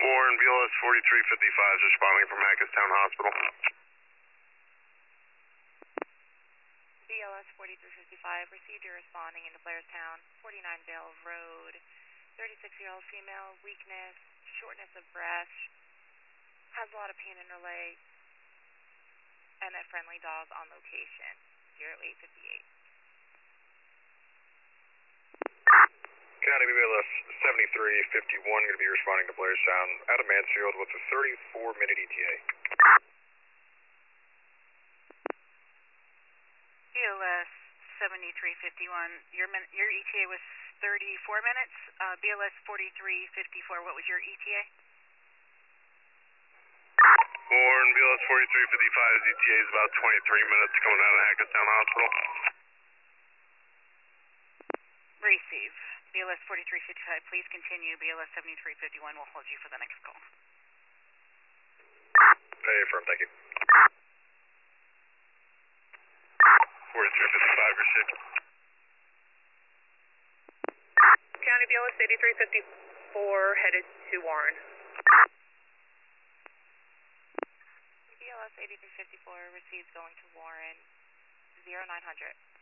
Warren, BLS 4355 is responding from Hackettstown Hospital. BLS 4355, received your responding into Blairstown, 49 Vale Road, 36-year-old female, weakness, shortness of breath, has a lot of pain in her leg, and a friendly dog on location, 0858. County BLS 7351 going to be responding to Blairstown out of Mansfield with a 34-minute ETA. BLS 7351, your ETA was 34 minutes. BLS 4354, what was your ETA? Warren, BLS 4355's ETA is about 23 minutes coming out of Hackettstown Hospital. Receive. BLS 4355, please continue. BLS 7351 will hold you for the next call. Affirm, thank you. 4355 received. County BLS 8354 headed to Warren. BLS 8354 received going to Warren, 0900.